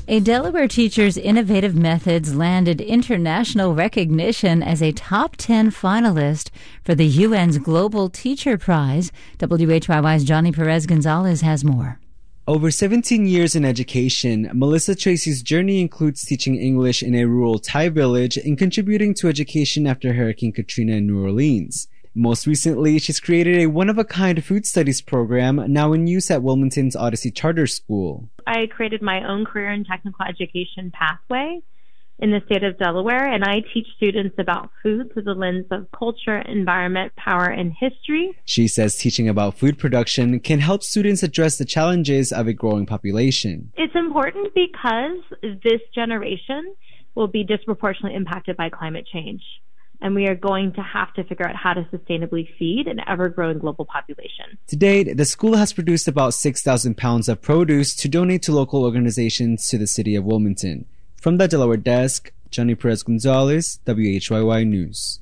A Delaware teacher's innovative methods landed international recognition as a top 10 finalist for the UN's Global Teacher Prize. WHYY's Johnny Perez Gonzalez has more. Over 17 years in education, Melissa Tracy's journey includes teaching English in a rural Thai village and contributing to education after Hurricane Katrina in New Orleans. Most recently, she's created a one-of-a-kind food studies program now in use at Wilmington's Odyssey Charter School. I created my own career and technical education pathway in the state of Delaware, and I teach students about food through the lens of culture, environment, power, and history. She says teaching about food production can help students address the challenges of a growing population. It's important because this generation will be disproportionately impacted by climate change. And we are going to have to figure out how to sustainably feed an ever-growing global population. To date, the school has produced about 6,000 pounds of produce to donate to local organizations to the city of Wilmington. From the Delaware desk, Johnny Perez Gonzalez, WHYY News.